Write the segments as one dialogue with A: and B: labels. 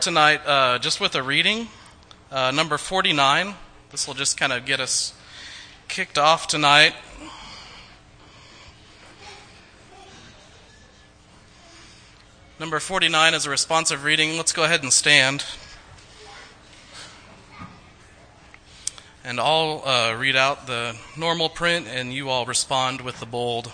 A: Tonight, just with a reading, number 49. This will just kind of get us kicked off tonight. Number 49 is a responsive reading. Let's go ahead and stand. And I'll read out the normal print, and you all respond with the bold.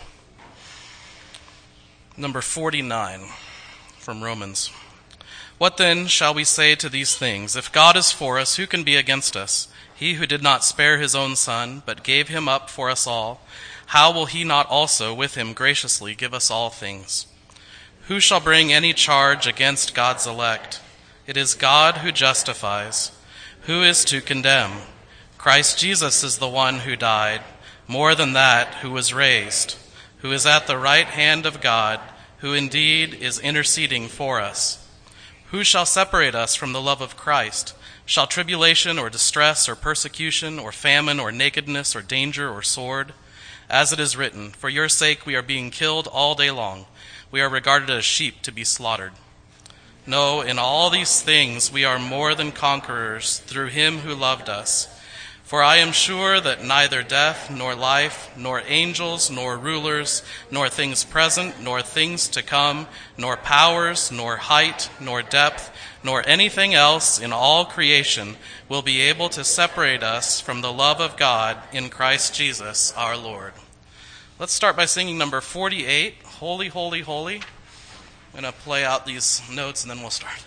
A: Number 49 from Romans. What then shall we say to these things? If God is for us, who can be against us? He who did not spare his own son, but gave him up for us all, how will he not also with him graciously give us all things? Who shall bring any charge against God's elect? It is God who justifies. Who is to condemn? Christ Jesus is the one who died, more than that, who was raised, who is at the right hand of God, who indeed is interceding for us. Who shall separate us from the love of Christ? Shall tribulation or distress or persecution or famine or nakedness or danger or sword? As it is written, for your sake we are being killed all day long. We are regarded as sheep to be slaughtered. No, in all these things we are more than conquerors through him who loved us. For I am sure that neither death, nor life, nor angels, nor rulers, nor things present, nor things to come, nor powers, nor height, nor depth, nor anything else in all creation will be able to separate us from the love of God in Christ Jesus our Lord. Let's start by singing number 48, Holy, Holy, Holy. I'm going to play out these notes and then we'll start.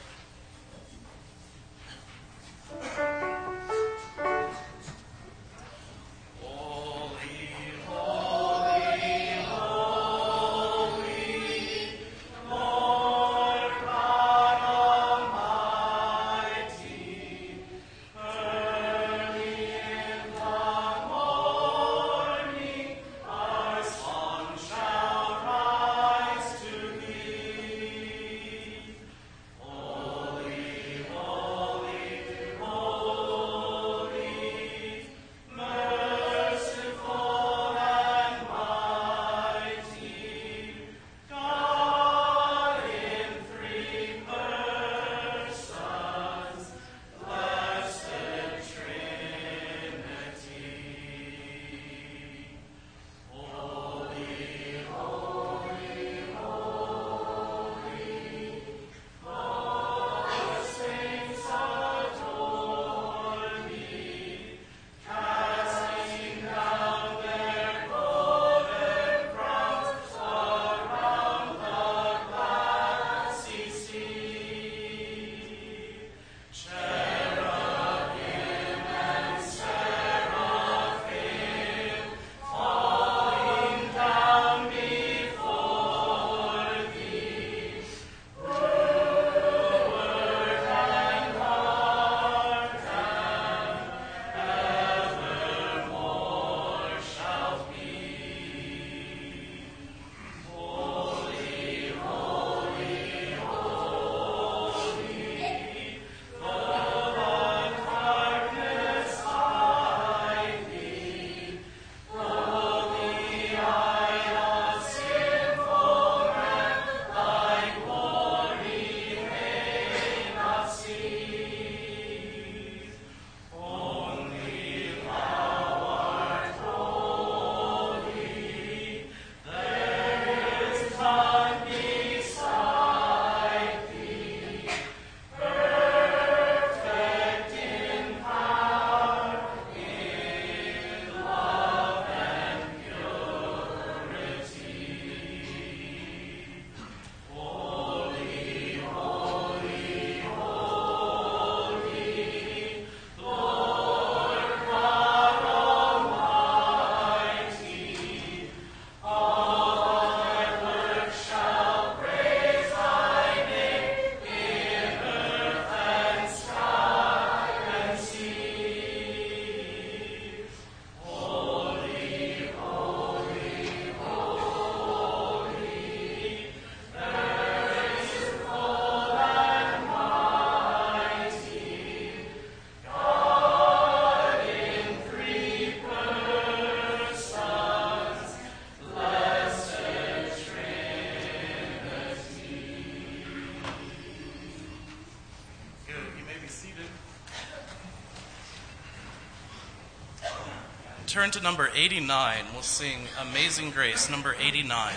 A: seated. Turn to number 89. We'll sing Amazing Grace, number 89.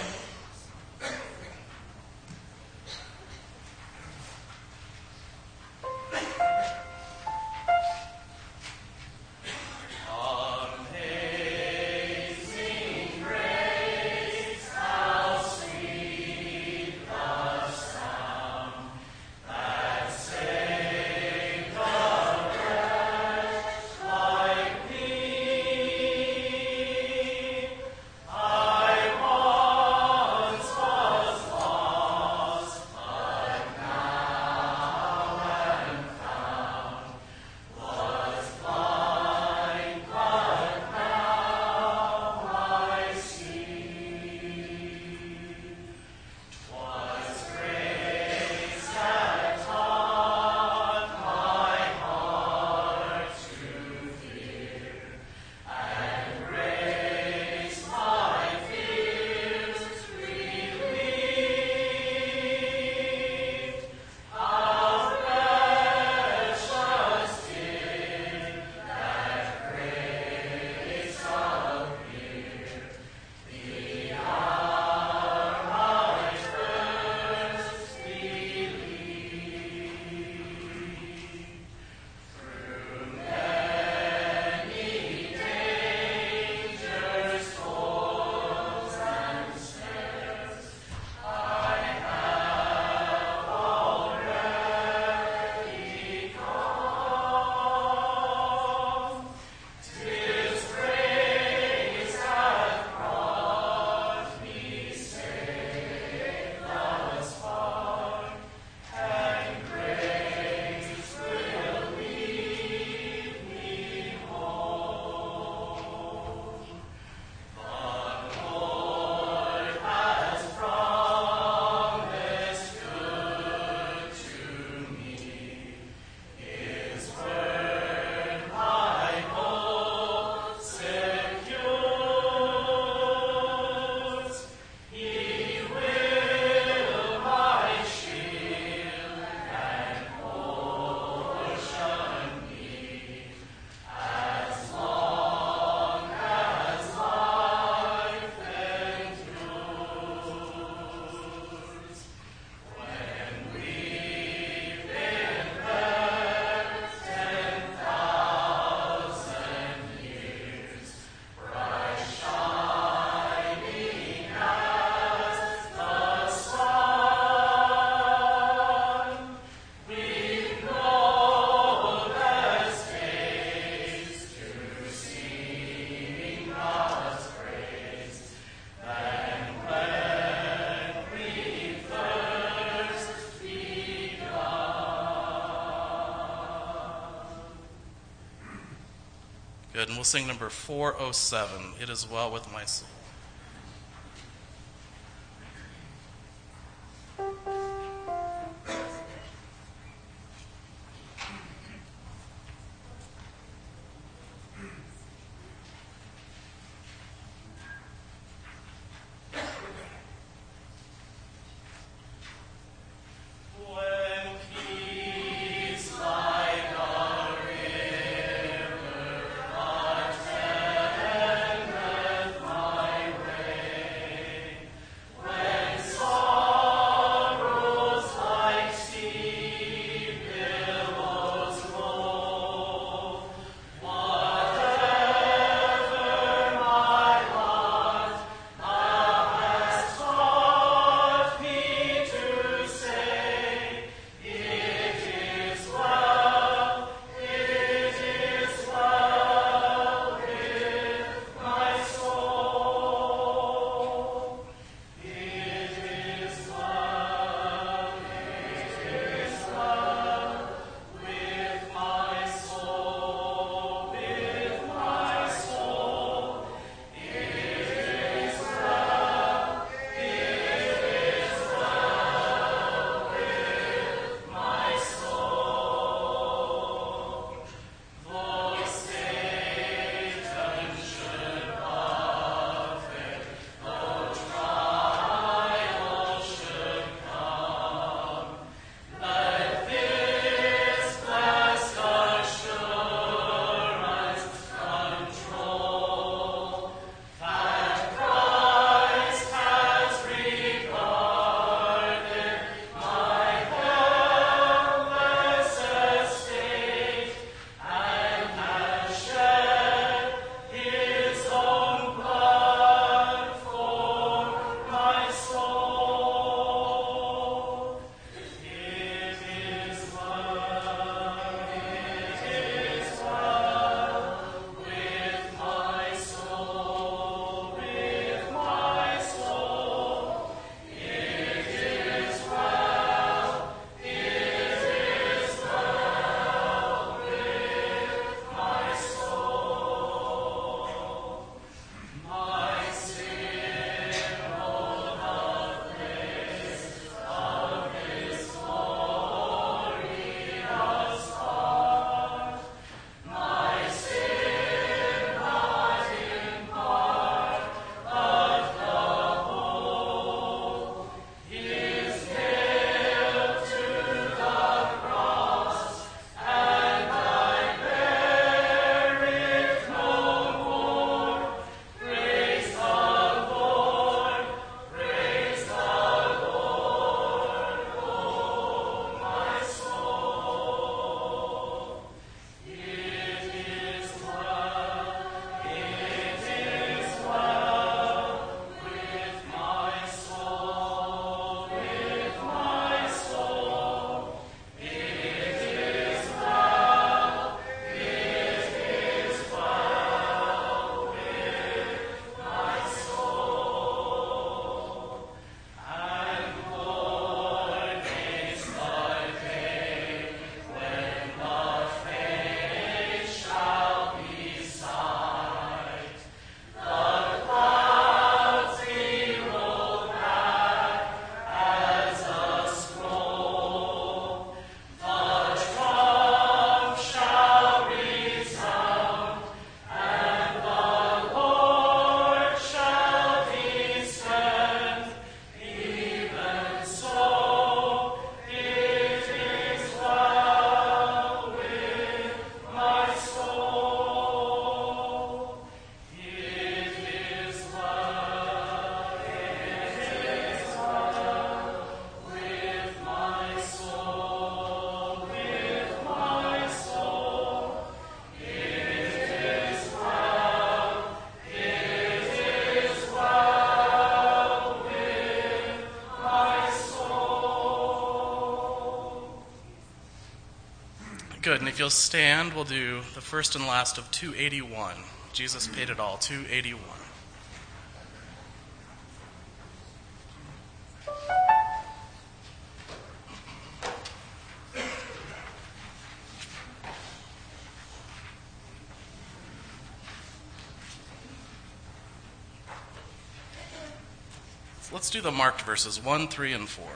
A: Good, and we'll sing number 407, It Is Well With My Soul.
B: My
A: Good, and if you'll stand, we'll do the first and last of 281. Jesus paid it all, 281. Let's do the marked verses 1, 3, and 4.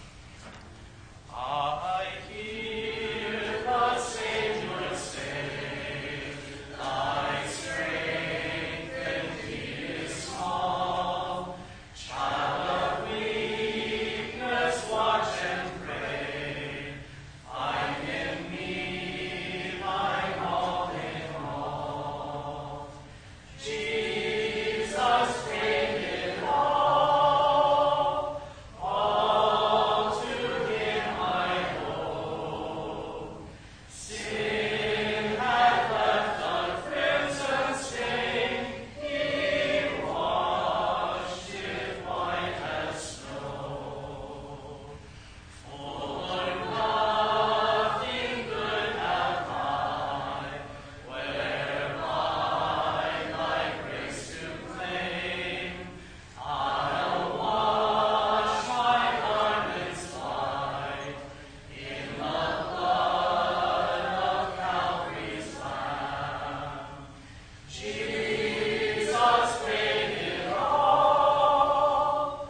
A: I hear the Savior say, thy strength indeed is small. Child of weakness, watch and pray. Find in me thine all in all. Jesus paid it all. All to him I owe. Sin had left a crimson stain. He washed it white as snow. For nothing good have I, whereby thy grace to claim. I'll wash my garments white in the blood of Calvary's Lamb. Jesus paid it all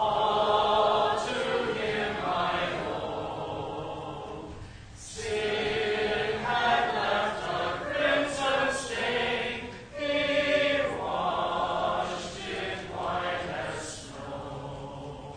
A: to him I owe. Sin had left a crimson stain. He washed it white as snow.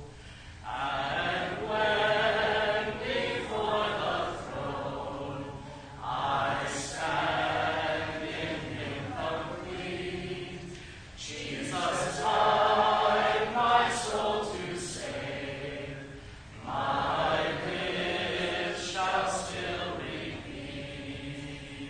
A: And when before the throne I stand in him complete, Jesus died my soul to save. My lips shall still repeat.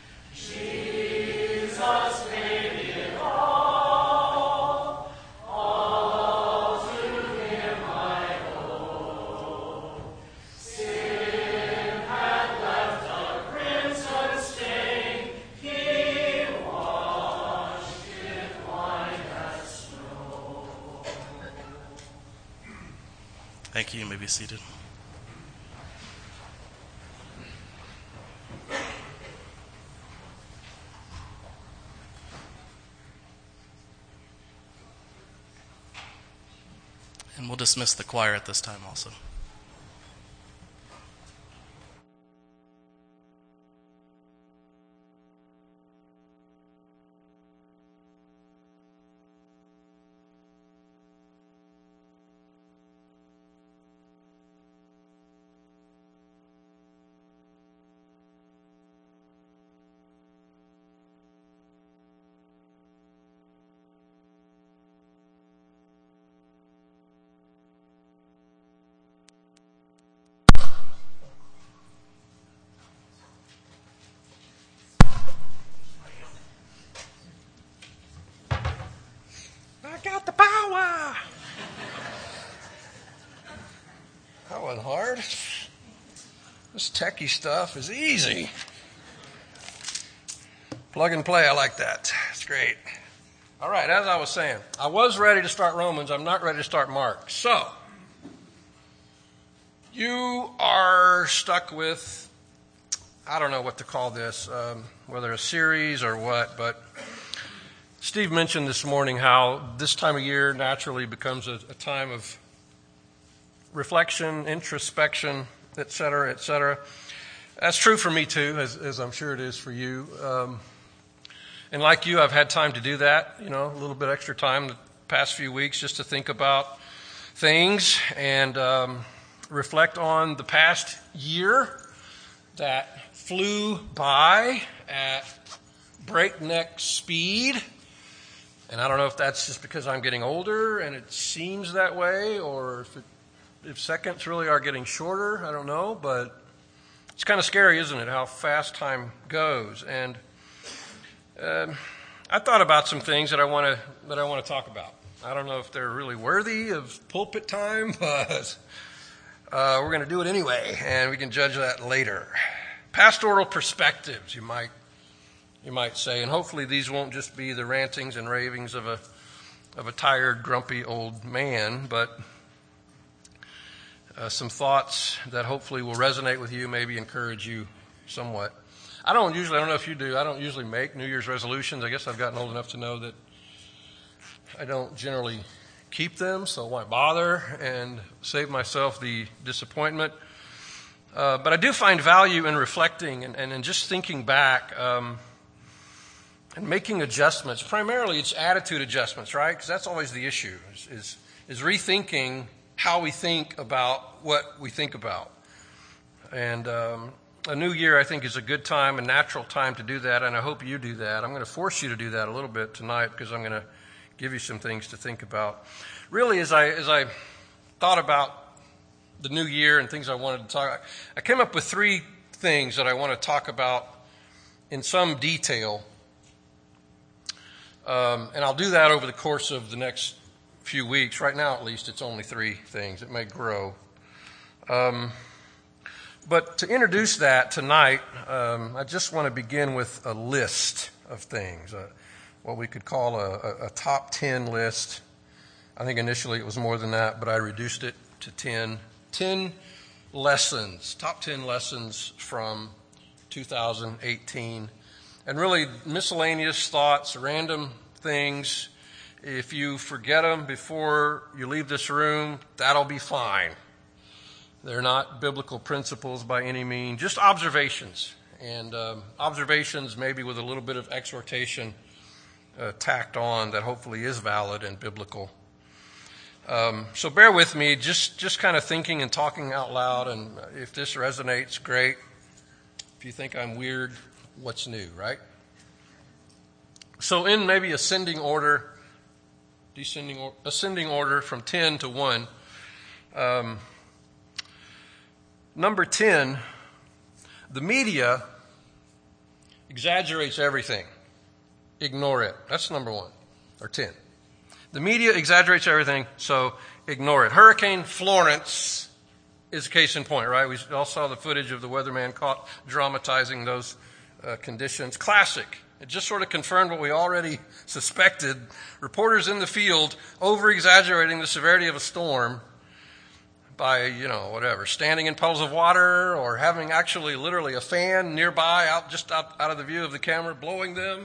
A: Jesus paid it all to him I owe. Sin had left a crimson stain. He washed it white as snow. Thank you. You may be seated. And we'll dismiss the choir at this time also.
B: I got the power. That wasn't hard. This techie stuff is easy. Plug and play, I like that. It's great. All right, as I was saying, I was ready to start Romans. I'm not ready to start Mark. So, you are stuck with, I don't know what to call this, whether a series or what, but Steve mentioned this morning how this time of year naturally becomes a time of reflection, introspection, et cetera, et cetera. That's true for me too, as I'm sure it is for you. And like you, I've had time to do that, a little bit extra time the past few weeks just to think about things and reflect on the past year that flew by at breakneck speed. And I don't know if that's just because I'm getting older and it seems that way, or if seconds really are getting shorter. I don't know, but it's kind of scary, isn't it, how fast time goes? And I thought about some things that I want to talk about. I don't know if they're really worthy of pulpit time, but we're going to do it anyway, and we can judge that later. pastoral perspectives, you might say. And hopefully these won't just be the rantings and ravings of a tired, grumpy old man, but some thoughts that hopefully will resonate with you, maybe encourage you somewhat. I don't know if you do, I don't usually make New Year's resolutions. I guess I've gotten old enough to know that I don't generally keep them, so why bother and save myself the disappointment. But I do find value in reflecting and in just thinking back and making adjustments. Primarily, it's attitude adjustments, right? Because that's always the issue, is rethinking how we think about what we think about. And a new year, I think, is a good time, a natural time to do that, and I hope you do that. I'm going to force you to do that a little bit tonight because I'm going to give you some things to think about. Really, as I thought about the new year and things I wanted to talk about, I came up with 3 things that I want to talk about in some detail. And I'll do that over the course of the next few weeks. Right now, at least, it's only 3 things. It may grow. But to introduce that tonight, I just want to begin with a list of things, what we could call a top 10 list. I think initially it was more than that, but I reduced it to 10. 10 lessons, top 10 lessons from 2018. And really miscellaneous thoughts, random things. If you forget them before you leave this room, that'll be fine. They're not biblical principles by any means, just observations. And observations maybe with a little bit of exhortation tacked on that hopefully is valid and biblical. So bear with me, just kind of thinking and talking out loud, and if this resonates, great. If you think I'm weird, what's new, right? So in maybe ascending order from 10 to 1, number 10, the media exaggerates everything. Ignore it. That's number 1, or 10. The media exaggerates everything, so ignore it. Hurricane Florence is a case in point, right? We all saw the footage of the weatherman caught dramatizing those conditions. Classic. It just sort of confirmed what we already suspected. Reporters in the field over-exaggerating the severity of a storm by, standing in puddles of water or having actually literally a fan nearby out of the view of the camera blowing them.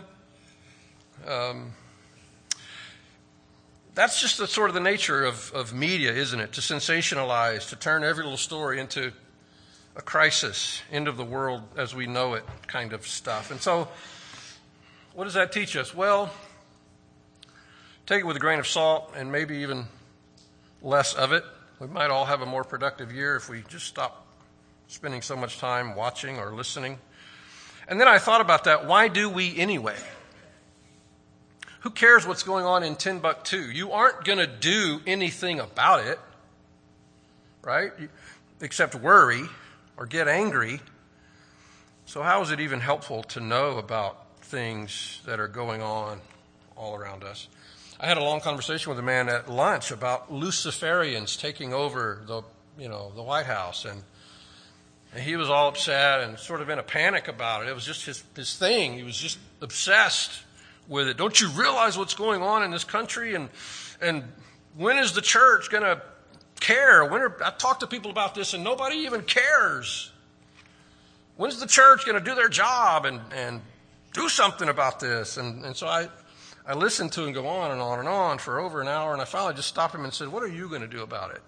B: That's just the sort of the nature of media, isn't it? To sensationalize, to turn every little story into a crisis, end of the world as we know it kind of stuff. And so, what does that teach us? Well, take it with a grain of salt and maybe even less of it. We might all have a more productive year if we just stop spending so much time watching or listening. And then I thought about that. Why do we anyway? Who cares what's going on in Timbuktu? You aren't going to do anything about it, right? Except worry or get angry. So how is it even helpful to know about things that are going on all around us? I had a long conversation with a man at lunch about Luciferians taking over the White House, and he was all upset and sort of in a panic about it. It was just his thing. He was just obsessed with it. Don't you realize what's going on in this country? And when is the church going to care? I talk to people about this and nobody even cares. When's the church going to do their job and do something about this? And so I listened to him go on and on and on for over an hour, and I finally just stopped him and said, what are you going to do about it?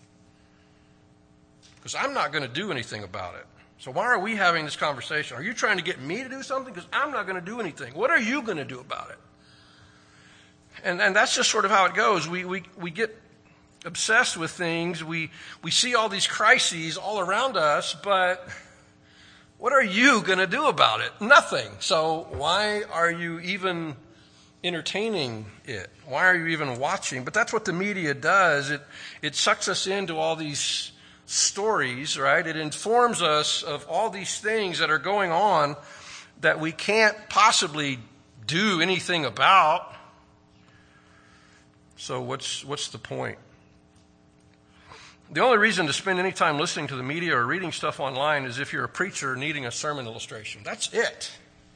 B: Because I'm not going to do anything about it. So why are we having this conversation? Are you trying to get me to do something? Because I'm not going to do anything. What are you going to do about it? And that's just sort of how it goes. We get obsessed with things. We see all these crises all around us, but what are you going to do about it? Nothing. So why are you even entertaining it? Why are you even watching? But that's what the media does. It sucks us into all these stories, right? It informs us of all these things that are going on that we can't possibly do anything about. So what's the point? The only reason to spend any time listening to the media or reading stuff online is if you're a preacher needing a sermon illustration. That's it.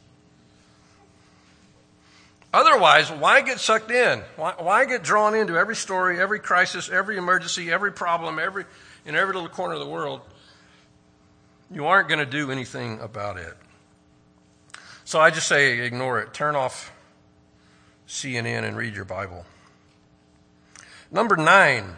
B: Otherwise, why get sucked in? Why get drawn into every story, every crisis, every emergency, every problem, in every little corner of the world? You aren't going to do anything about it. So I just say ignore it. Turn off CNN and read your Bible. Number 9.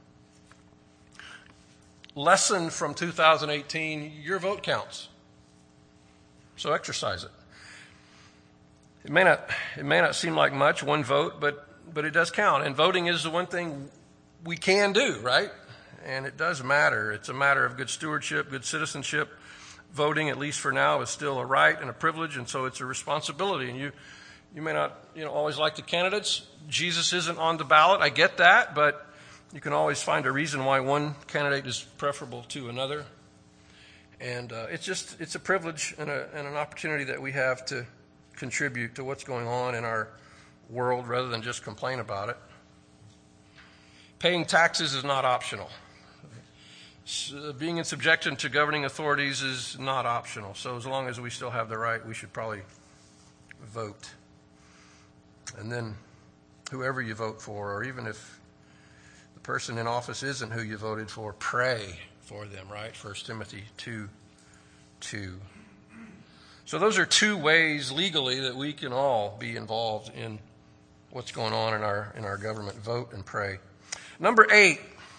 B: Lesson from 2018, your vote counts. So exercise it. It may not seem like much, one vote, but it does count. And voting is the one thing we can do, right? And it does matter. It's a matter of good stewardship, good citizenship. Voting, at least for now, is still a right and a privilege, and so it's a responsibility. And you may not always like the candidates. Jesus isn't on the ballot. I get that, but you can always find a reason why one candidate is preferable to another. And it's a privilege and an opportunity that we have to contribute to what's going on in our world rather than just complain about it. Paying taxes is not optional. Being in subjection to governing authorities is not optional. So as long as we still have the right, we should probably vote. And then whoever you vote for, or even if the person in office isn't who you voted for, pray for them, right? 1 Timothy 2:2. So those are 2 ways legally that we can all be involved in what's going on in our government. Vote and pray. Number 8.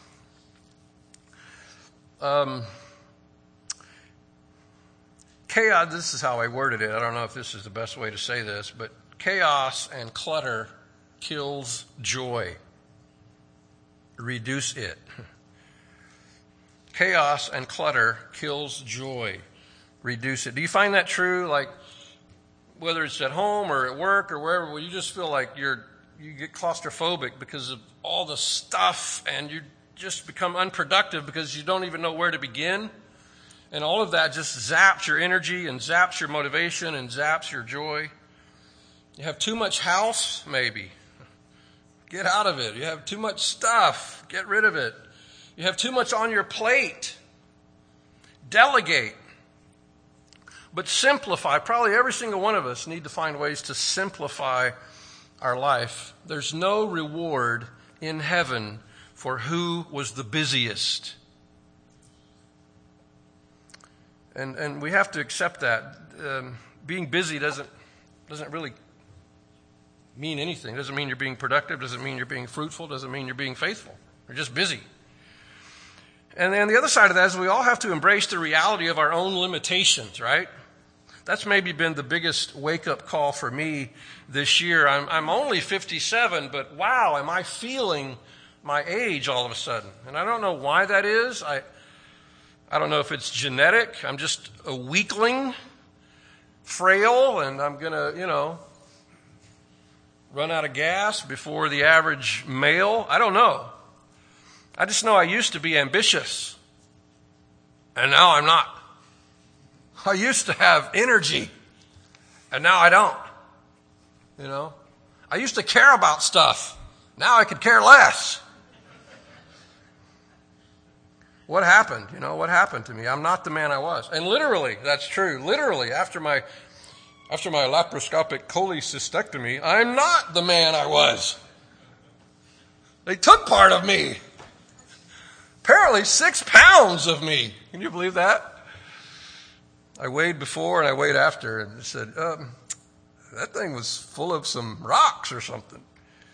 B: Chaos, this is how I worded it. I don't know if this is the best way to say this, but chaos and clutter kills joy. Reduce it. Chaos and clutter kills joy. Reduce it. Do you find that true? Like, whether it's at home or at work or wherever, where you just feel like you get claustrophobic because of all the stuff, and you just become unproductive because you don't even know where to begin. And all of that just zaps your energy and zaps your motivation and zaps your joy. You have too much house, maybe. Get out of it. You have too much stuff. Get rid of it. You have too much on your plate. Delegate. But simplify. Probably every single one of us need to find ways to simplify our life. There's no reward in heaven for who was the busiest. And we have to accept that. Being busy doesn't really mean anything. Doesn't mean you're being productive. Doesn't mean you're being fruitful. Doesn't mean you're being faithful. You're just busy. And then the other side of that is we all have to embrace the reality of our own limitations, right? That's maybe been the biggest wake-up call for me this year. I'm only 57, but wow, am I feeling my age all of a sudden. And I don't know why that is. I don't know if it's genetic. I'm just a weakling, frail, and I'm going to, run out of gas before the average male. I don't know. I just know I used to be ambitious, and now I'm not. I used to have energy, and now I don't. I used to care about stuff. Now I could care less. What happened? What happened to me? I'm not the man I was. And literally, that's true. Literally, after my laparoscopic cholecystectomy, I'm not the man I was. They took part of me. Apparently 6 pounds of me. Can you believe that? I weighed before and I weighed after, and it said, that thing was full of some rocks or something.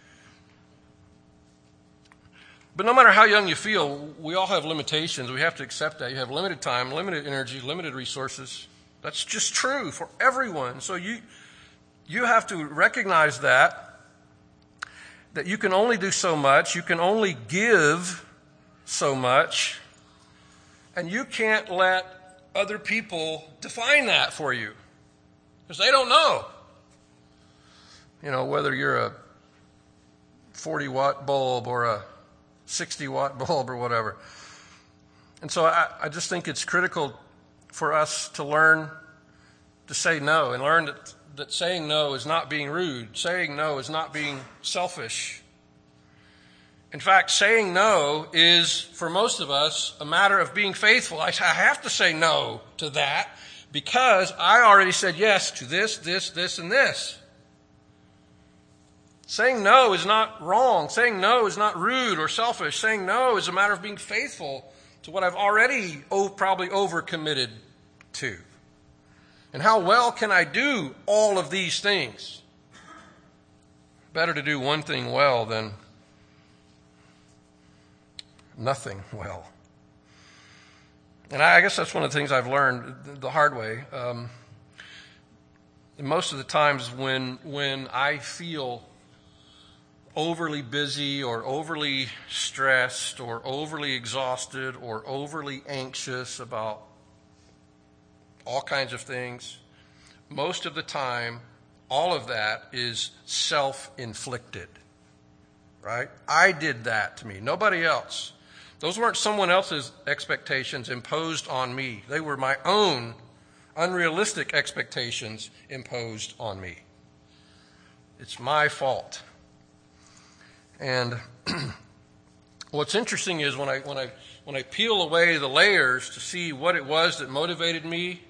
B: But no matter how young you feel, we all have limitations. We have to accept that. You have limited time, limited energy, limited resources. That's just true for everyone. So you have to recognize that you can only do so much. You can only give so much. And you can't let other people define that for you, because they don't know. Whether you're a 40-watt bulb or a 60-watt bulb or whatever. And so I just think it's critical for us to learn to say no, and learn that saying no is not being rude. Saying no is not being selfish. In fact, saying no is, for most of us, a matter of being faithful. I have to say no to that because I already said yes to this, and this. Saying no is not wrong. Saying no is not rude or selfish. Saying no is a matter of being faithful to what I've already probably overcommitted to. And how well can I do all of these things? Better to do one thing well than nothing well. And I guess that's one of the things I've learned the hard way. Most of the times when I feel overly busy or overly stressed or overly exhausted or overly anxious about all kinds of things, most of the time, all of that is self-inflicted, right? I did that to me, nobody else. Those weren't someone else's expectations imposed on me. They were my own unrealistic expectations imposed on me. It's my fault. And what's interesting is when I peel away the layers to see what it was that motivated me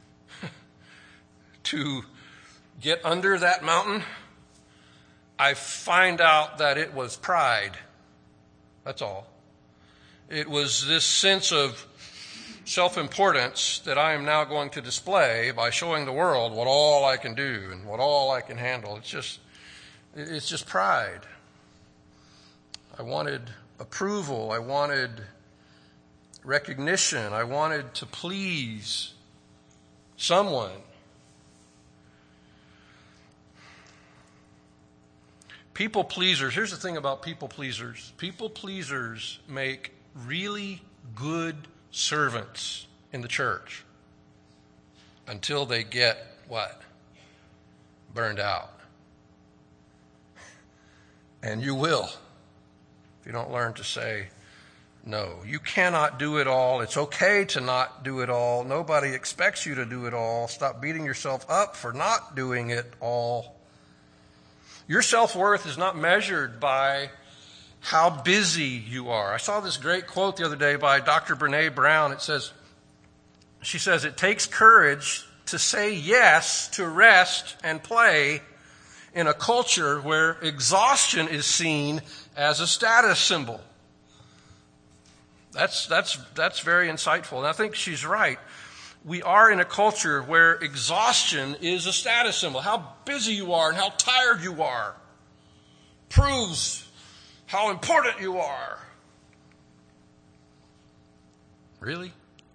B: to get under that mountain, I find out that it was pride. That's all. It was this sense of self-importance that I am now going to display by showing the world what all I can do and what all I can handle. It's just pride. I wanted approval. I wanted recognition. I wanted to please someone. People pleasers. Here's the thing about people pleasers. People pleasers make really good servants in the church until they get what? Burned out. And you will. You don't learn to say no. You cannot do it all. It's okay to not do it all. Nobody expects you to do it all. Stop beating yourself up for not doing it all. Your self-worth is not measured by how busy you are. I saw this great quote the other day by Dr. Brene Brown. She says, it takes courage to say yes to rest and play in a culture where exhaustion is seen as a status symbol. That's very insightful. And I think she's right. We are in a culture where exhaustion is a status symbol. How busy you are and how tired you are proves how important you are. Really?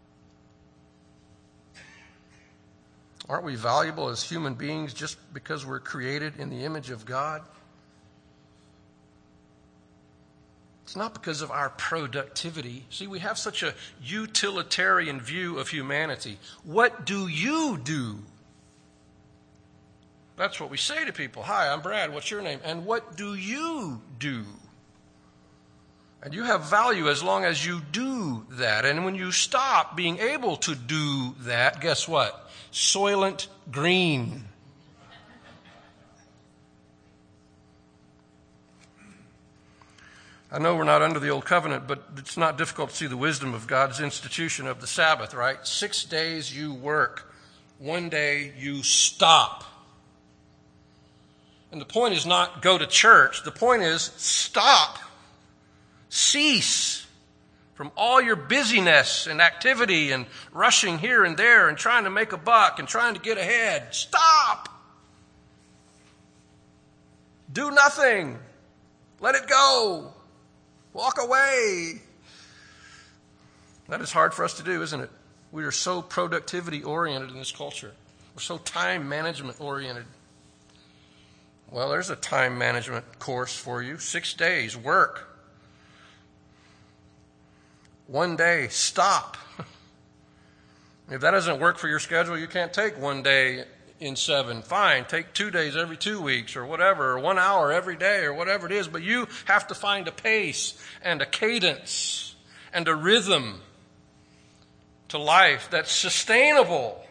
B: Aren't we valuable as human beings just because we're created in the image of God? It's not because of our productivity. See, we have such a utilitarian view of humanity. What do you do? That's what we say to people. Hi, I'm Brad. What's your name? And what do you do? And you have value as long as you do that. And when you stop being able to do that, guess what? Soylent Green. I know we're not under the old covenant, but it's not difficult to see the wisdom of God's institution of the Sabbath, right? 6 days you work. 1 day you stop. And the point is not go to church. The point is stop. Cease from all your busyness and activity and rushing here and there and trying to make a buck and trying to get ahead. Stop. Do nothing. Let it go. Walk away. That is hard for us to do, isn't it? We are so productivity oriented in this culture. We're so time management oriented. Well, there's a time management course for you. 6 days, work. 1 day, stop. If that doesn't work for your schedule, you can't take 1 day in 7. Fine, take 2 days every 2 weeks or whatever, or 1 hour every day or whatever it is. But you have to find a pace and a cadence and a rhythm to life that's sustainable.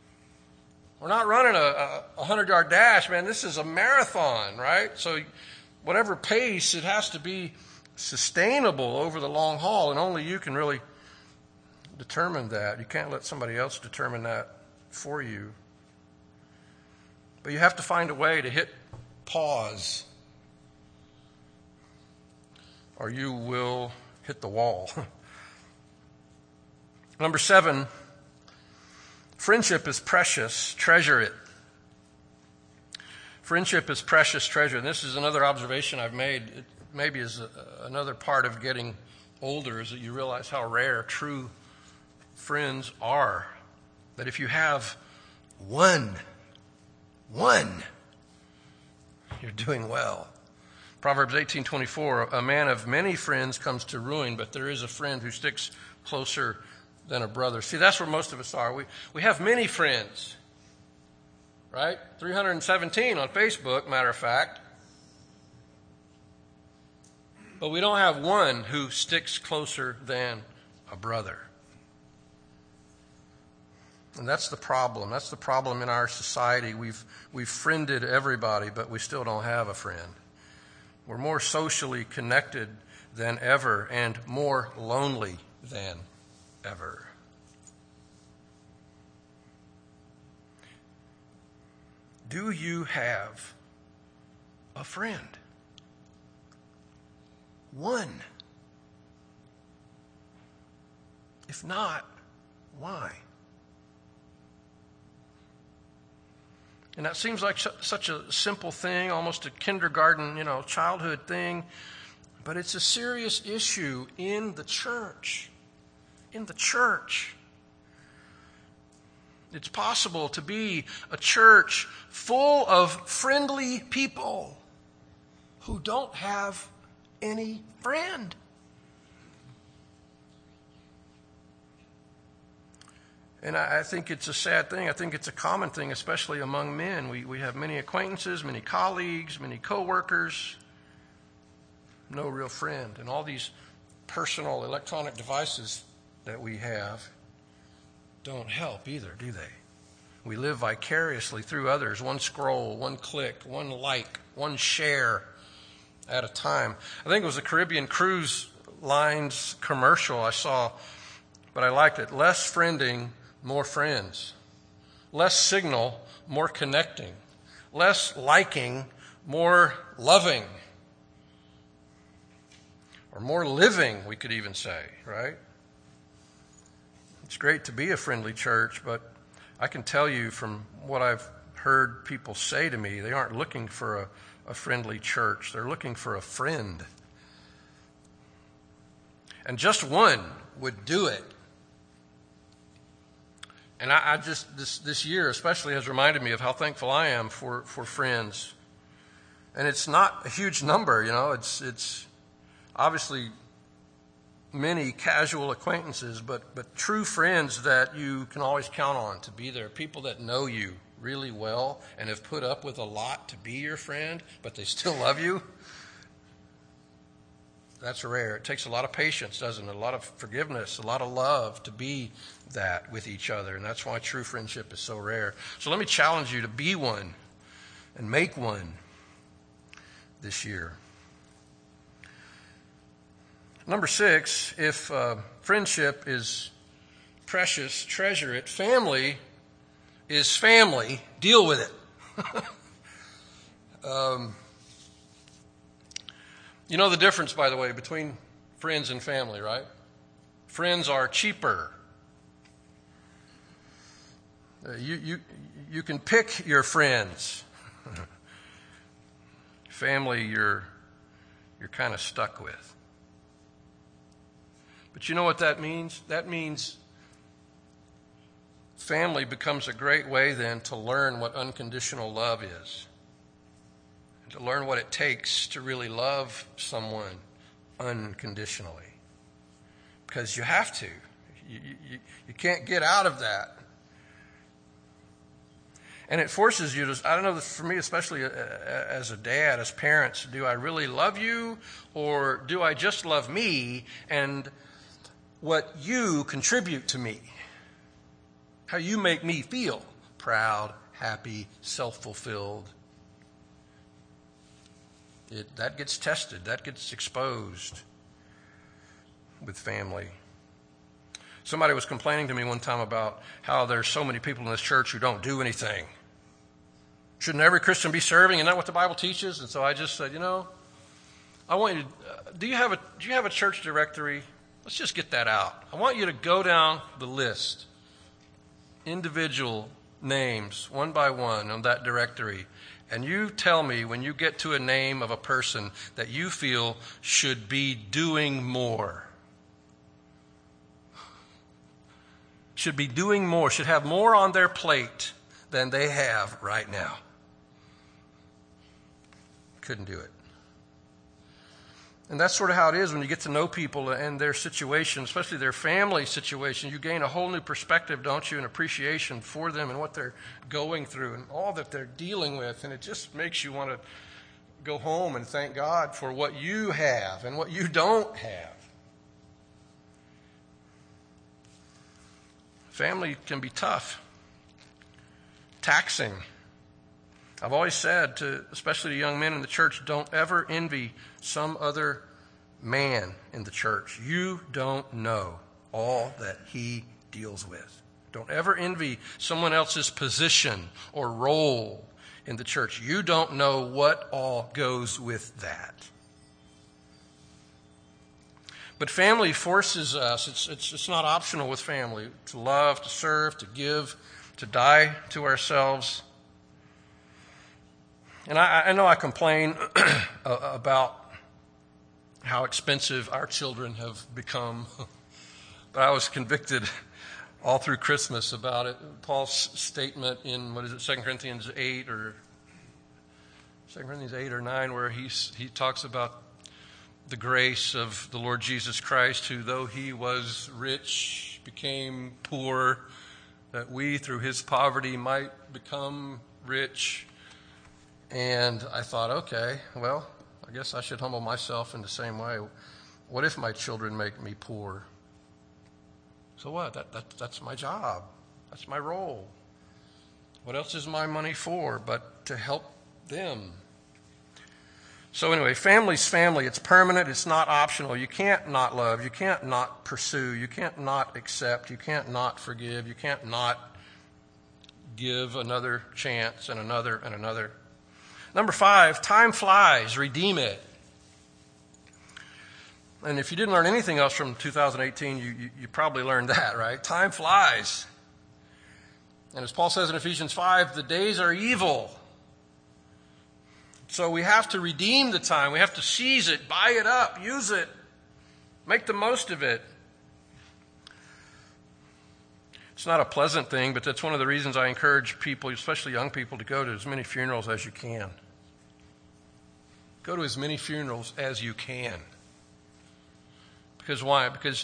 B: We're not running a 100-yard dash, man. This is a marathon, right? So whatever pace, it has to be sustainable over the long haul, and only you can really determine that. You can't let somebody else determine that for you. But you have to find a way to hit pause, or you will hit the wall. Number 7, friendship is precious, treasure it. Friendship is precious treasure. And this is another observation I've made. It maybe is another part of getting older, is that you realize how rare true friends are. That if you have one, you're doing well. Proverbs 18:24, a man of many friends comes to ruin, but there is a friend who sticks closer than a brother. See, that's where most of us are. We have many friends, right? 317 on Facebook, matter of fact. But we don't have one who sticks closer than a brother. And that's the problem. That's the problem in our society. We've friended everybody, but we still don't have a friend. We're more socially connected than ever and more lonely than ever. Do you have a friend? One. If not, why? And that seems like such a simple thing, almost a kindergarten, childhood thing. But it's a serious issue in the church. In the church. It's possible to be a church full of friendly people who don't have any friend. And I think it's a sad thing. I think it's a common thing, especially among men. We have many acquaintances, many colleagues, many coworkers, no real friend. And all these personal electronic devices that we have don't help either, do they? We live vicariously through others. One scroll, one click, one like, one share at a time. I think it was a Caribbean Cruise Lines commercial I saw, but I liked it. Less friending, more friends. Less signal, more connecting. Less liking, more loving. Or more living, we could even say, right? It's great to be a friendly church, but I can tell you from what I've heard people say to me, they aren't looking for a friendly church. They're looking for a friend. And just one would do it. And I just, this year especially has reminded me of how thankful I am for friends. And it's not a huge number, it's obviously many casual acquaintances, but true friends that you can always count on to be there. People that know you really well and have put up with a lot to be your friend, but they still love you. That's rare. It takes a lot of patience, doesn't it? A lot of forgiveness, a lot of love to be that with each other. And that's why true friendship is so rare. So let me challenge you to be one and make one this year. Number 6, if friendship is precious, treasure it. Family is family. Deal with it. You know the difference, by the way, between friends and family, right? Friends are cheaper. You can pick your friends. Family, you're kind of stuck with. But you know what that means? That means family becomes a great way then to learn what unconditional love is. And to learn what it takes to really love someone unconditionally. Because you have to. You can't get out of that. And it forces you to, I don't know, for me especially as a dad, as parents, do I really love you or do I just love me and what you contribute to me? How you make me feel proud, happy, self-fulfilled. That gets tested. That gets exposed with family. Somebody was complaining to me one time about how there's so many people in this church who don't do anything. Shouldn't every Christian be serving? Isn't that what the Bible teaches? And so I just said, I want you to, do you have a church directory? Let's just get that out. I want you to go down the list, individual names, one by one on that directory, and you tell me when you get to a name of a person that you feel should be doing more. Should be doing more, should have more on their plate than they have right now. Couldn't do it. And that's sort of how it is when you get to know people and their situation, especially their family situation. You gain a whole new perspective, don't you, and appreciation for them and what they're going through and all that they're dealing with. And it just makes you want to go home and thank God for what you have and what you don't have. Family can be tough, taxing. I've always said, especially to young men in the church, don't ever envy some other man in the church. You don't know all that he deals with. Don't ever envy someone else's position or role in the church. You don't know what all goes with that. But family forces us, it's not optional with family, to love, to serve, to give, to die to ourselves. And I know I complain about how expensive our children have become, but I was convicted all through Christmas about it. Paul's statement in, 2 Corinthians 8 or 9, where he talks about the grace of the Lord Jesus Christ, who though he was rich, became poor, that we through his poverty might become rich. And I thought, okay, well, I guess I should humble myself in the same way. What if my children make me poor? So what? That's my job. That's my role. What else is my money for but to help them? So anyway, family's family. It's permanent. It's not optional. You can't not love. You can't not pursue. You can't not accept. You can't not forgive. You can't not give another chance and another and another. Number 5, time flies. Redeem it. And if you didn't learn anything else from 2018, you probably learned that, right? Time flies. And as Paul says in Ephesians 5, the days are evil. So we have to redeem the time. We have to seize it, buy it up, use it, make the most of it. It's not a pleasant thing, but that's one of the reasons I encourage people, especially young people, to go to as many funerals as you can. Go to as many funerals as you can. Because why? Because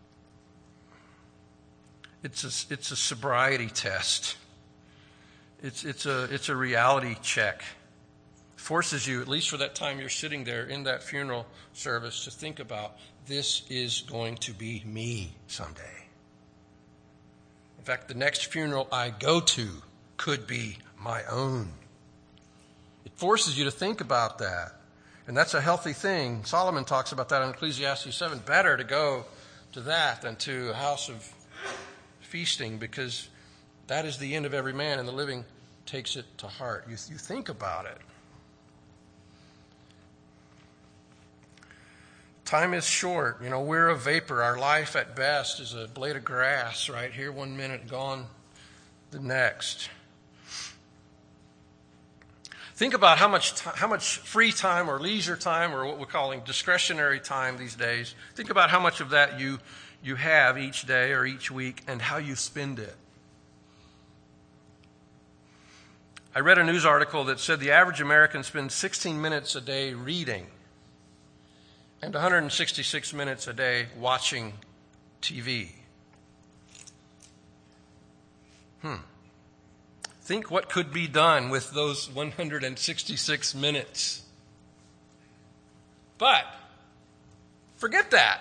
B: it's a sobriety test. It's a reality check. It forces you, at least for that time you're sitting there in that funeral service, to think about, this is going to be me someday. In fact, the next funeral I go to could be my own. It forces you to think about that. And that's a healthy thing. Solomon talks about that in Ecclesiastes 7. Better to go to that than to a house of feasting, because that is the end of every man, and the living takes it to heart. You think about it. Time is short. We're a vapor. Our life at best is a blade of grass, right here 1 minute, gone the next. Think about how much free time or leisure time, or what we're calling discretionary time these days. Think about how much of that you have each day or each week and how you spend it. I read a news article that said the average American spends 16 minutes a day reading and 166 minutes a day watching TV. Think what could be done with those 166 minutes. But forget that.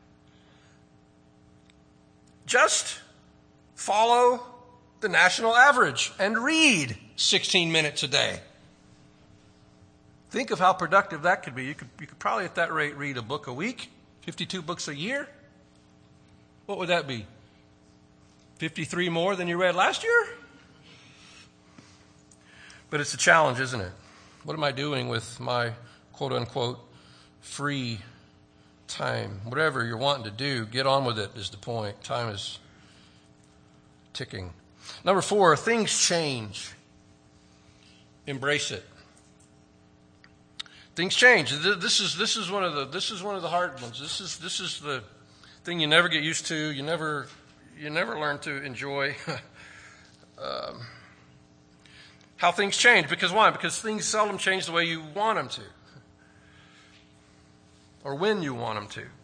B: Just follow the national average and read 16 minutes a day. Think of how productive that could be. You could probably at that rate read a book a week, 52 books a year. What would that be? 53 more than you read last year? But it's a challenge, isn't it? What am I doing with my quote-unquote free time? Whatever you're wanting to do, get on with it is the point. Time is ticking. Number 4, things change. Embrace it. Things change. This is one of the hard ones. This is the thing you never get used to. You never learn to enjoy. How things change. Because why? Because things seldom change the way you want them to, or when you want them to.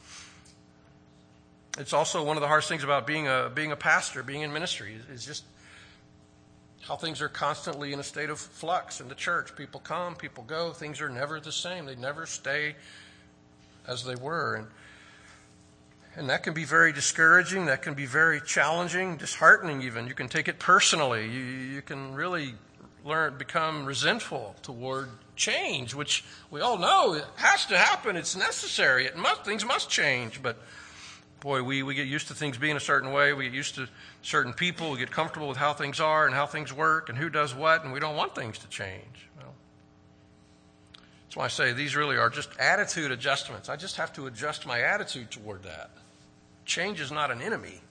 B: It's also one of the hardest things about being a pastor, being in ministry, is just how things are constantly in a state of flux in the church. People come, people go. Things are never the same. They never stay as they were. And that can be very discouraging. That can be very challenging, disheartening even. You can take it personally. You can really become resentful toward change, which we all know it has to happen. It's necessary. Things must change. But boy, we get used to things being a certain way. We get used to certain people. We get comfortable with how things are and how things work and who does what, and we don't want things to change. Well, that's why I say these really are just attitude adjustments. I just have to adjust my attitude toward that. Change is not an enemy.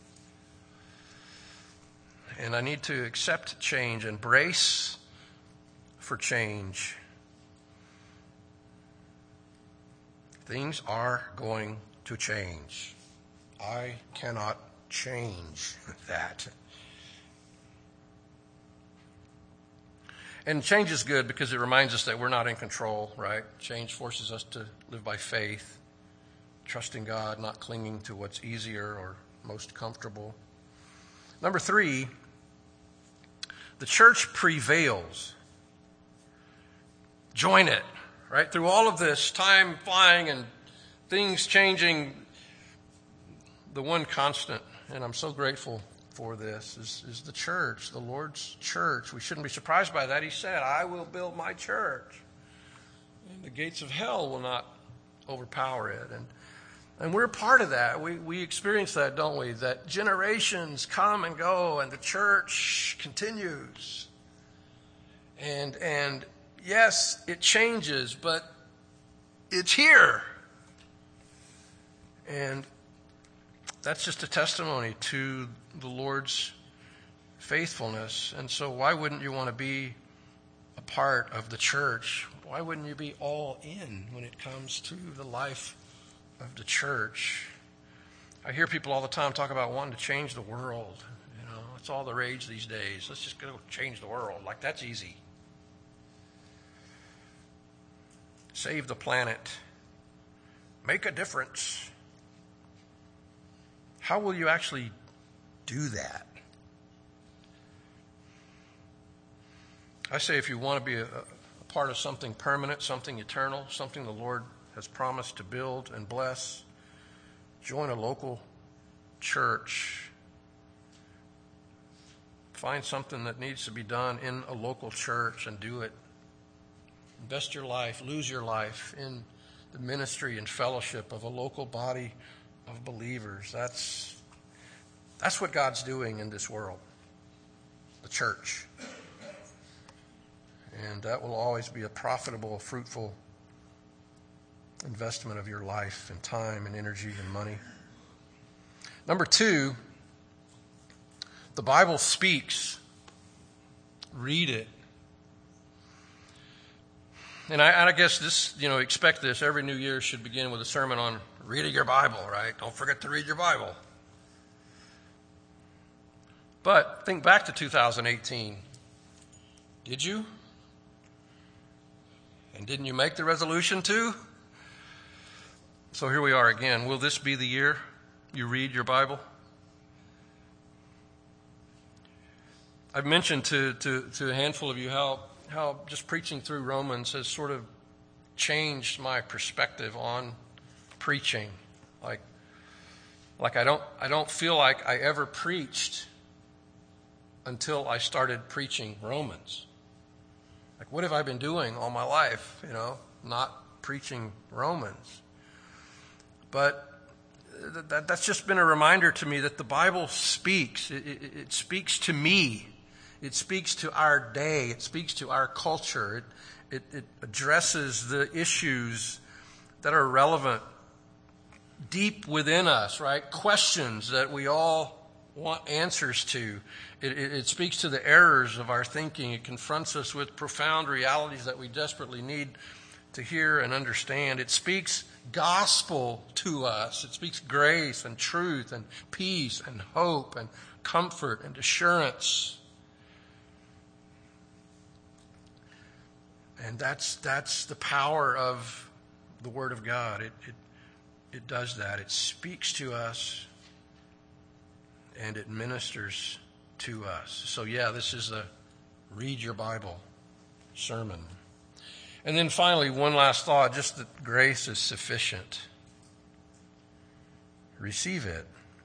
B: And I need to accept change and brace for change. Things are going to change. I cannot change that. And change is good because it reminds us that we're not in control, right? Change forces us to live by faith, trusting God, not clinging to what's easier or most comfortable. Number 3, the church prevails. Join it, right? Through all of this, time flying and things changing, the one constant, and I'm so grateful for this, is the church, the Lord's church. We shouldn't be surprised by that. He said, I will build my church, and the gates of hell will not overpower it. And we're part of that. We experience that, don't we? That generations come and go, and the church continues. And yes, it changes, but it's here. And that's just a testimony to the Lord's faithfulness. And so why wouldn't you want to be a part of the church? Why wouldn't you be all in when it comes to the life of the church? I hear people all the time talk about wanting to change the world. You know, it's all the rage these days. Let's just go change the world. Like, that's easy. Save the planet. Make a difference. How will you actually do that? I say if you want to be a part of something permanent, something eternal, something the Lord has promised to build and bless, join a local church. Find something that needs to be done in a local church and do it. Invest your life, lose your life in the ministry and fellowship of a local body of believers. That's what God's doing in this world, the church. And that will always be a profitable, fruitful investment of your life and time and energy and money. Number 2, the Bible speaks. Read it. And I guess this, expect this. Every new year should begin with a sermon on reading your Bible, right? Don't forget to read your Bible. But think back to 2018. Did you? And didn't you make the resolution to? So here we are again. Will this be the year you read your Bible? I've mentioned to a handful of you how just preaching through Romans has sort of changed my perspective on preaching. Like I don't feel like I ever preached until I started preaching Romans. Like, what have I been doing all my life? Not preaching Romans. But that's just been a reminder to me that the Bible speaks. It speaks to me. It speaks to our day. It speaks to our culture. It addresses the issues that are relevant deep within us, right? Questions that we all want answers to. It speaks to the errors of our thinking. It confronts us with profound realities that we desperately need to hear and understand. It speaks gospel to us. It speaks grace and truth and peace and hope and comfort and assurance. And that's the power of the Word of God. It does that. It speaks to us and it ministers to us. So this is a read your Bible sermon. And then finally, one last thought, just that grace is sufficient. Receive it.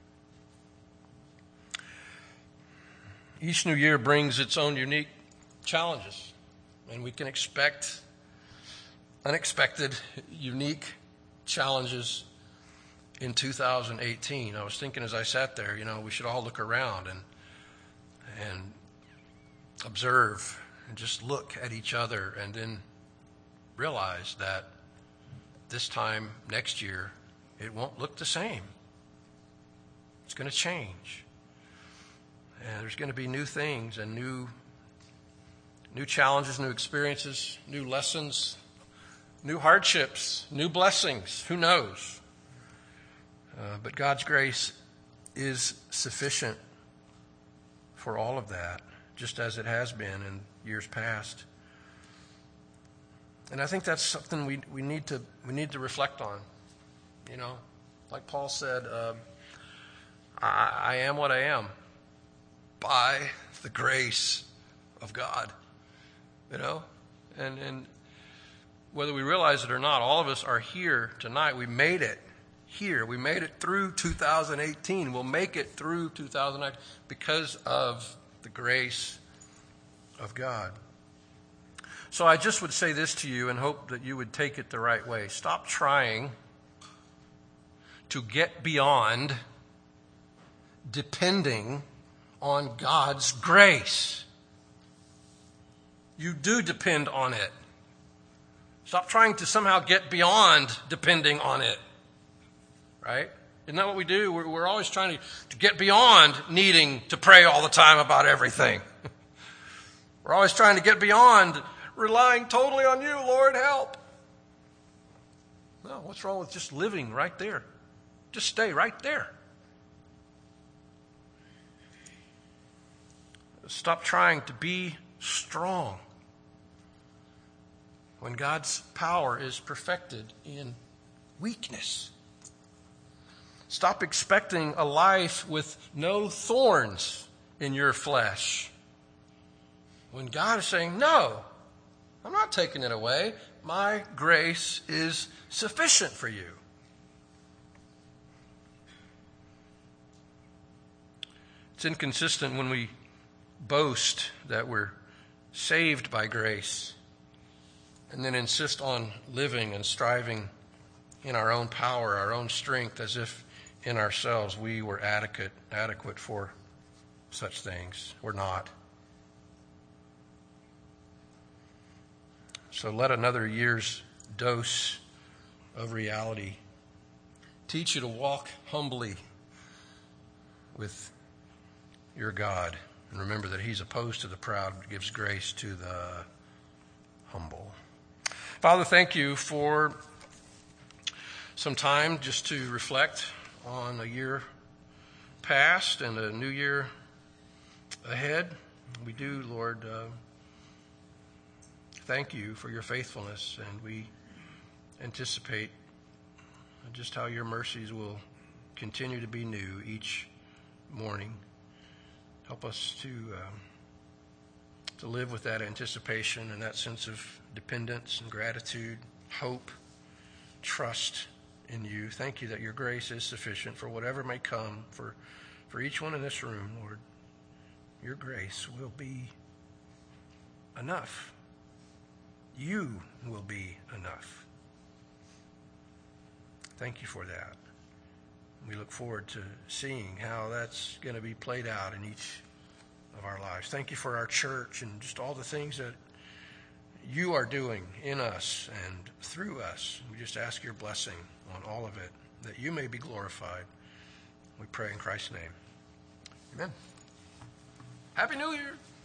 B: Each new year brings its own unique challenges. And we can expect unexpected, unique challenges in 2018. I was thinking as I sat there, we should all look around and observe and just look at each other and then realize that this time next year, it won't look the same. It's going to change. And there's going to be new things and new challenges, new experiences, new lessons, new hardships, new blessings. Who knows? But God's grace is sufficient for all of that, just as it has been in years past. And I think that's something we need to reflect on. Like Paul said, I am what I am by the grace of God. And whether we realize it or not, all of us are here tonight. We made it here. We made it through 2018. We'll make it through 2019 because of the grace of God. So I just would say this to you and hope that you would take it the right way. Stop trying to get beyond depending on God's grace. You do depend on it. Stop trying to somehow get beyond depending on it. Right? Isn't that what we do? We're always trying to get beyond needing to pray all the time about everything. We're always trying to get beyond relying totally on you, Lord, help. No, what's wrong with just living right there? Just stay right there. Stop trying to be strong when God's power is perfected in weakness. Stop expecting a life with no thorns in your flesh when God is saying, no, I'm not taking it away. My grace is sufficient for you. It's inconsistent when we boast that we're saved by grace and then insist on living and striving in our own power, our own strength, as if in ourselves we were adequate for such things. We're not. So let another year's dose of reality teach you to walk humbly with your God. And remember that He's opposed to the proud, but gives grace to the humble. Father, thank you for some time just to reflect on a year past and a new year ahead. We do, Lord, thank you for your faithfulness, and we anticipate just how your mercies will continue to be new each morning. Help us to live with that anticipation and that sense of dependence and gratitude, hope, trust in you. Thank you that your grace is sufficient for whatever may come for each one in this room, Lord. Your grace will be enough. You will be enough. Thank you for that. We look forward to seeing how that's going to be played out in each of our lives. Thank you for our church and just all the things that you are doing in us and through us. We just ask your blessing on all of it, that you may be glorified. We pray in Christ's name. Amen. Happy New Year.